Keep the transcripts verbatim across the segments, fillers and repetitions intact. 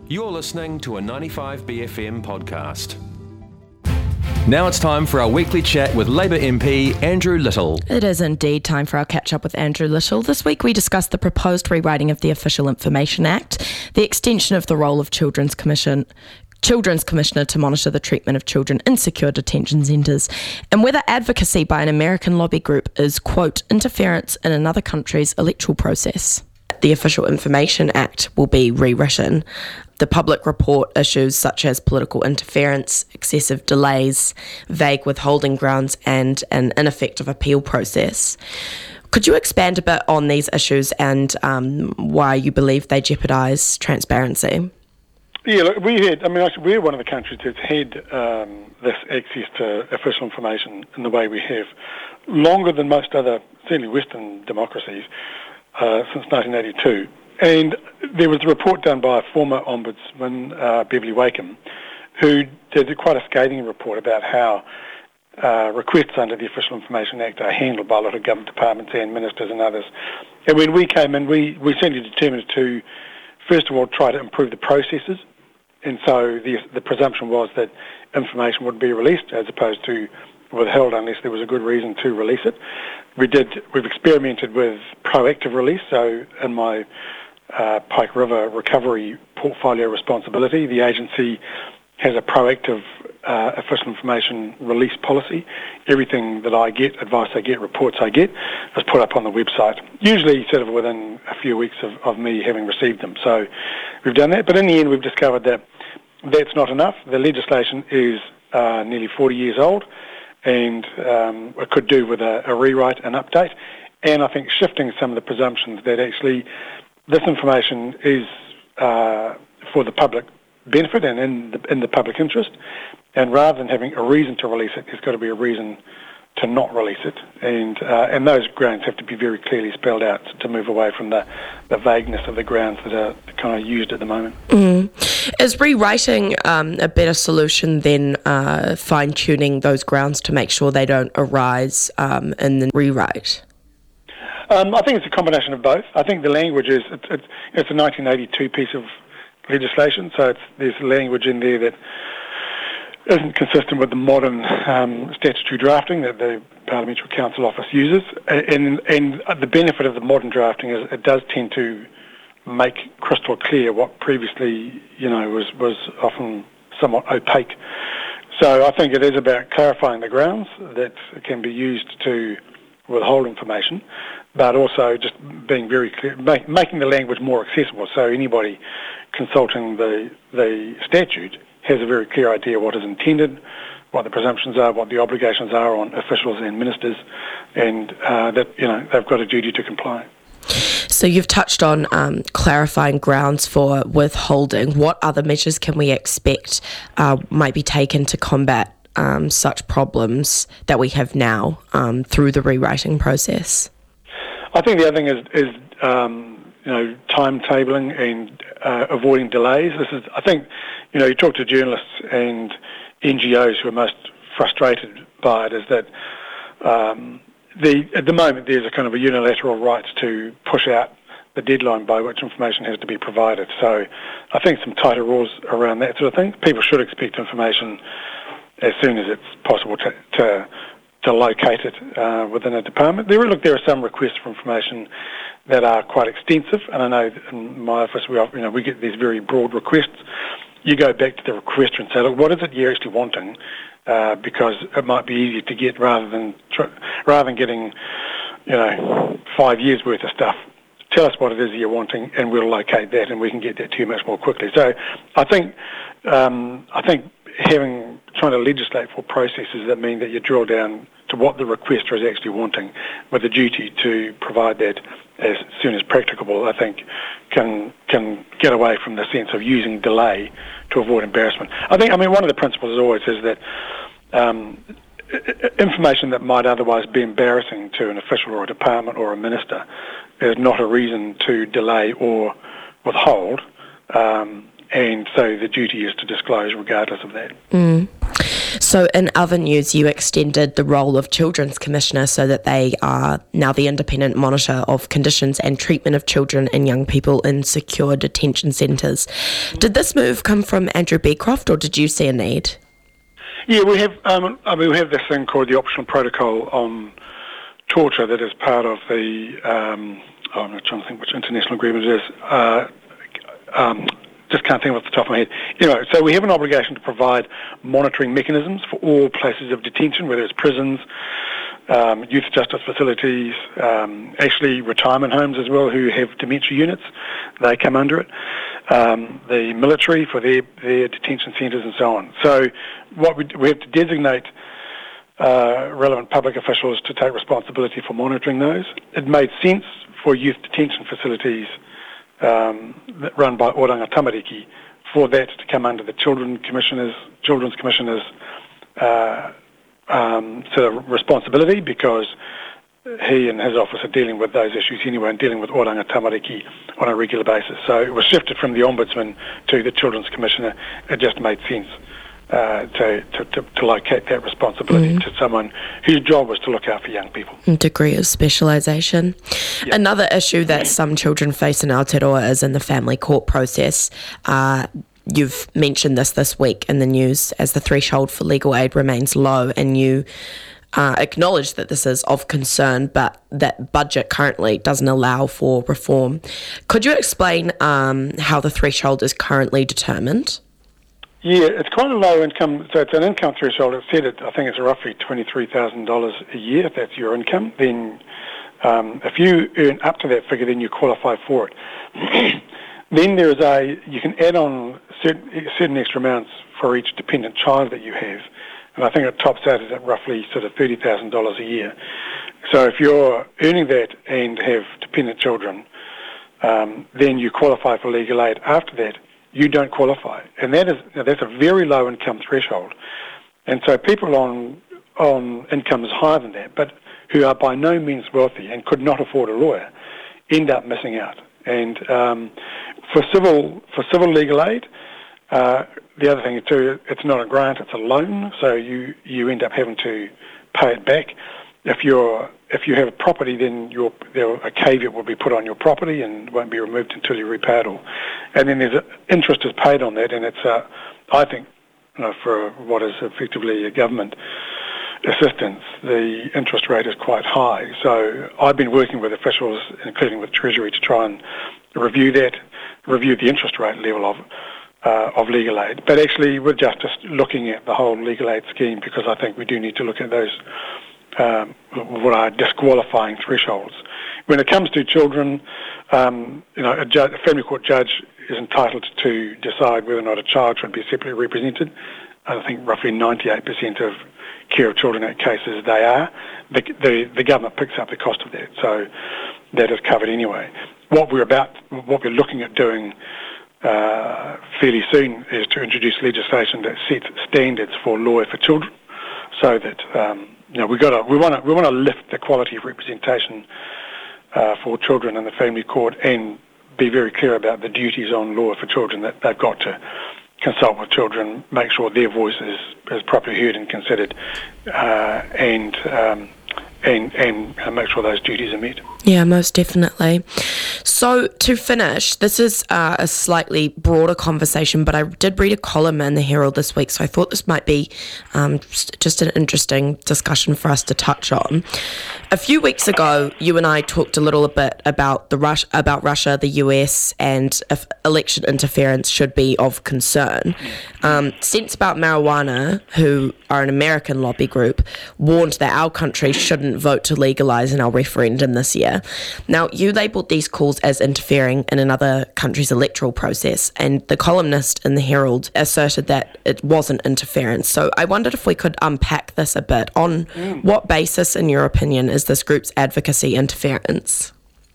You're listening to a ninety-five B F M podcast. Now it's time for our weekly chat with Labour M P Andrew Little. It is indeed time for our catch-up with Andrew Little. This week we discussed the proposed rewriting of the Official Information Act, the extension of the role of Children's Commission Children's Commissioner to monitor the treatment of children in secure detention centres, and whether advocacy by an American lobby group is, quote, interference in another country's electoral process. The Official Information Act will be rewritten. The public report issues such as political interference, excessive delays, vague withholding grounds, and an ineffective appeal process. Could you expand a bit on these issues and um, why you believe they jeopardise transparency? Yeah, look, we had, I mean, actually, we're one of the countries that's had um, this access to official information in the way we have longer than most other, certainly Western democracies, uh, since nineteen eighty-two. And there was a report done by a former Ombudsman, uh, Beverly Wakeham, who did quite a scathing report about how uh, requests under the Official Information Act are handled by a lot of government departments and ministers and others. And when we came in, we, we certainly determined to, first of all, try to improve the processes. And so the, the presumption was that information would be released as opposed to withheld unless there was a good reason to release it. We did, we've experimented with proactive release. So in my uh, Pike River recovery portfolio responsibility, the agency has a proactive uh, official information release policy. Everything that I get, advice I get, reports I get, is put up on the website, usually sort of within a few weeks of, of me having received them. So we've done that, but in the end we've discovered that that's not enough. The legislation is uh, nearly forty years old, and um, it could do with a, a rewrite, an update, and I think shifting some of the presumptions that actually this information is uh, for the public benefit and in the, in the public interest, and rather than having a reason to release it, there's got to be a reason to not release it, and uh, and those grounds have to be very clearly spelled out to move away from the, the vagueness of the grounds that are kind of used at the moment. Mm. Is rewriting um, a better solution than uh, fine-tuning those grounds to make sure they don't arise um, in the rewrite? Um, I think it's a combination of both. I think the language is, it's, it's, it's a nineteen eighty-two piece of legislation, so it's, there's language in there that isn't consistent with the modern um, statutory drafting that the Parliamentary Council Office uses. And, and the benefit of the modern drafting is it does tend to make crystal clear what previously, you know, was, was often somewhat opaque. So I think it is about clarifying the grounds that can be used to withhold information, but also just being very clear, make, making the language more accessible so anybody consulting the the statute has a very clear idea what is intended, what the presumptions are, what the obligations are on officials and ministers, and uh, that, you know, they've got a duty to comply. So you've touched on um, clarifying grounds for withholding. What other measures can we expect uh, might be taken to combat um, such problems that we have now um, through the rewriting process? I think the other thing is, is um, you know, timetabling and uh, avoiding delays. This is, I think, you know, you talk to journalists and N G Os who are most frustrated by it, is that um, the at the moment there's a kind of a unilateral right to push out the deadline by which information has to be provided. So I think some tighter rules around that sort of thing. People should expect information as soon as it's possible to to, to locate it uh, within a department. There, look, there are some requests for information that are quite extensive, and I know in my office we, you know, we get these very broad requests. You go back to the requester and say, look, what is it you're actually wanting? Uh, because it might be easier to get rather than tr- rather than getting, you know, five years worth of stuff. Tell us what it is you're wanting, and we'll locate that, and we can get that to you much more quickly. So, I think, um, I think having trying to legislate for processes that mean that you drill down to what the requester is actually wanting, with a duty to provide that as soon as practicable, I think can can get away from the sense of using delay to avoid embarrassment. I think, I mean, one of the principles always is that um, information that might otherwise be embarrassing to an official or a department or a minister is not a reason to delay or withhold, um, and so the duty is to disclose regardless of that. Mm. So in other news, you extended the role of Children's Commissioner so that they are now the independent monitor of conditions and treatment of children and young people in secure detention centres. Did this move come from Andrew Beecroft, or did you see a need? Yeah, we have. Um, I mean, we have this thing called the optional protocol on torture that is part of the. Um, oh, I'm not trying to think which international agreement it is. Uh, um, just can't think off the top of my head. You know, so we have an obligation to provide monitoring mechanisms for all places of detention, whether it's prisons, um, youth justice facilities, um, actually retirement homes as well, who have dementia units. They come under it. Um, the military for their, their detention centres and so on. So what we, we have to designate uh, relevant public officials to take responsibility for monitoring those. It made sense for youth detention facilities um, that run by Oranga Tamariki for that to come under the Children Commissioners, Children's Commissioners uh, um, sort of responsibility, because he and his office are dealing with those issues anyway and dealing with Oranga Tamariki on a regular basis. So it was shifted from the Ombudsman to the Children's Commissioner. It just made sense uh, to, to, to, to locate that responsibility mm. to someone whose job was to look after young people. Degree of specialisation. Yep. Another issue that some children face in Aotearoa is in the family court process. Uh, you've mentioned this this week in the news as the threshold for legal aid remains low, and you Uh, acknowledge that this is of concern, but that budget currently doesn't allow for reform. Could you explain um, how the threshold is currently determined? Yeah, it's quite a low income, so it's an income threshold. It's set at, I think it's roughly twenty-three thousand dollars a year, if that's your income. Then um, if you earn up to that figure, then you qualify for it. Then there is a, you can add on certain, certain extra amounts for each dependent child that you have. And I think it tops out at roughly sort of thirty thousand dollars a year. So if you're earning that and have dependent children, um, then you qualify for legal aid. After that, you don't qualify. And that is, that's a very low income threshold. And so people on, on incomes higher than that, but who are by no means wealthy and could not afford a lawyer, end up missing out. And um, for civil for civil legal aid, uh, the other thing too, it's not a grant, it's a loan, so you, you end up having to pay it back. If you're if you have a property, then your there, a caveat will be put on your property and won't be removed until you repay it all. And then there's a, interest is paid on that, and it's uh, I think you know, for what is effectively a government assistance, the interest rate is quite high. So I've been working with officials, including with Treasury, to try and review that, review the interest rate level of Uh, of legal aid. But actually we're just, just looking at the whole legal aid scheme, because I think we do need to look at those um, what are disqualifying thresholds. When it comes to children, um, you know, a, judge, a family court judge is entitled to decide whether or not a child should be separately represented. I think roughly ninety-eight percent of care of children act cases they are. The, the, the government picks up the cost of that, so that is covered anyway. What we're about, what we're looking at doing Uh, fairly soon is to introduce legislation that sets standards for lawyer for children, so that um, you know we got to we want to we want to lift the quality of representation uh, for children in the family court, and be very clear about the duties on lawyer for children, that they've got to consult with children, make sure their voice is, is properly heard and considered, uh, and um, and and make sure those duties are met. Yeah, most definitely. So to finish, this is uh, a slightly broader conversation, but I did read a column in the Herald this week, so I thought this might be um, just an interesting discussion for us to touch on. A few weeks ago, you and I talked a little bit about the Rus- about Russia, the U S, and if election interference should be of concern. Um, Sense About Marijuana, who are an American lobby group, warned that our country shouldn't vote to legalise in our referendum this year. Now, you labelled these calls as interfering in another country's electoral process, and the columnist in the Herald asserted that it wasn't interference. So I wondered if we could unpack this a bit. On mm. what basis, in your opinion, is this group's advocacy interference?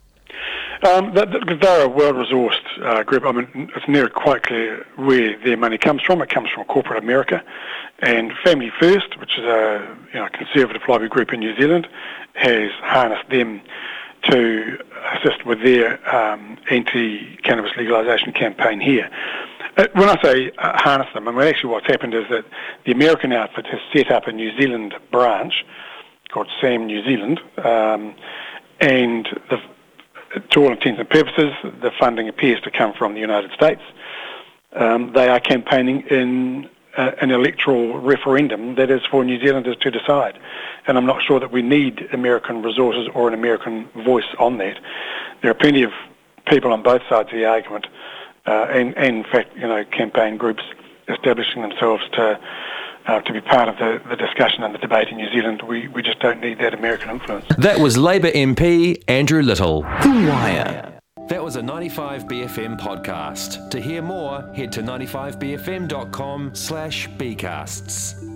Um, they're a well-resourced uh, group. I mean, it's never quite clear where their money comes from. It comes from corporate America, and Family First, which is a you know conservative lobby group in New Zealand, has harnessed them to assist with their um, anti-cannabis legalisation campaign here. Uh, when I say uh, harness them, I mean, actually what's happened is that the American outfit has set up a New Zealand branch called SAM New Zealand, um, and the, to all intents and purposes, the funding appears to come from the United States. Um, they are campaigning in uh, an electoral referendum that is for New Zealanders to decide. And I'm not sure that we need American resources or an American voice on that. There are plenty of people on both sides of the argument, uh, and, and in fact, you know, campaign groups establishing themselves to uh, to be part of the, the discussion and the debate in New Zealand. We, we just don't need that American influence. That was Labour M P Andrew Little. The Wire. That was a ninety-five B F M podcast. To hear more, head to ninety-five b f m dot com slash bcasts.